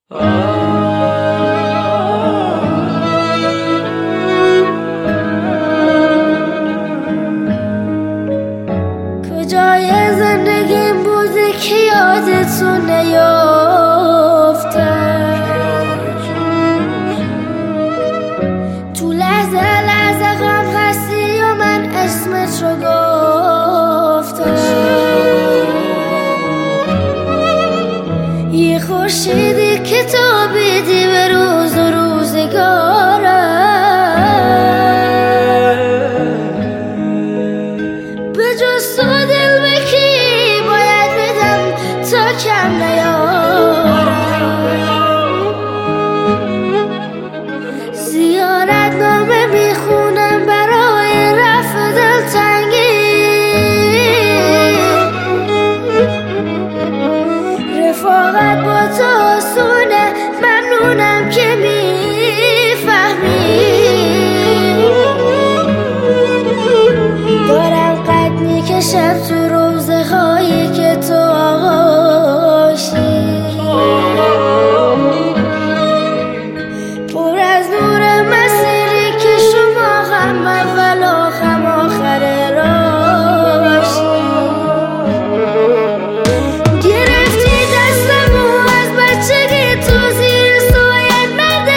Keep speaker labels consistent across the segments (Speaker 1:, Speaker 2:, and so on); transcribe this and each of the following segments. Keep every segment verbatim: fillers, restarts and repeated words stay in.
Speaker 1: کجای زندگیم بوده که یادتو نیافتم، تو لحظه لحظه غم هستی و من اسمت رو گفتم. یه خورشیدی که تابیدی به روز و روزگارم، به جز تو دل به کی باید بدم تا کم نیارم. زیارت نامه میخونم برای رفع دلتنگی، رفاقت با تو آسونه، ممنونم که میفهمی. دارم قد میکشم تو روزه هایی که تو آغاشی، پر از نور مسیری که شما هم اول و هم آخر راشی. گرفتی دستمو از بچگی تو زیر سایت مرد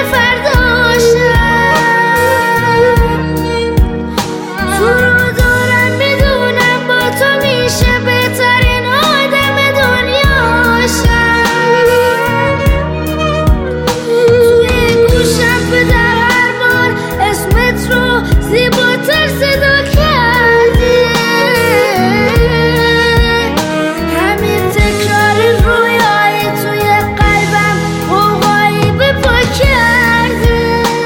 Speaker 1: فرداشم، تو رو دارم میدونم با تو میشه بهترین آدم دنیاشم. توی گوشم پدر هر بار اسمت رو زیباتر صدا کردی، همین تکرار رویایی توی قلبم قوقایی به پا کرده.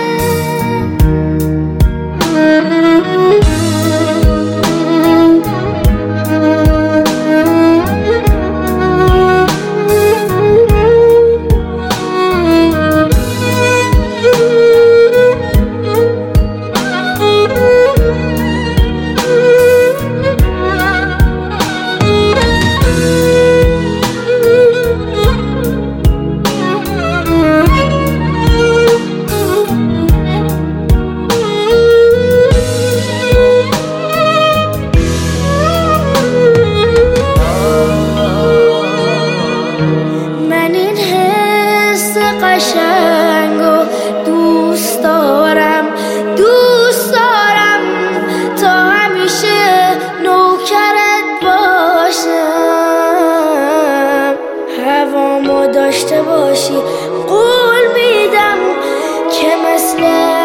Speaker 1: من این حس قشنگو دوست دارم، دوست دارم تا همیشه نوکرت باشم. هوامو داشته باشی قول میدم که مثل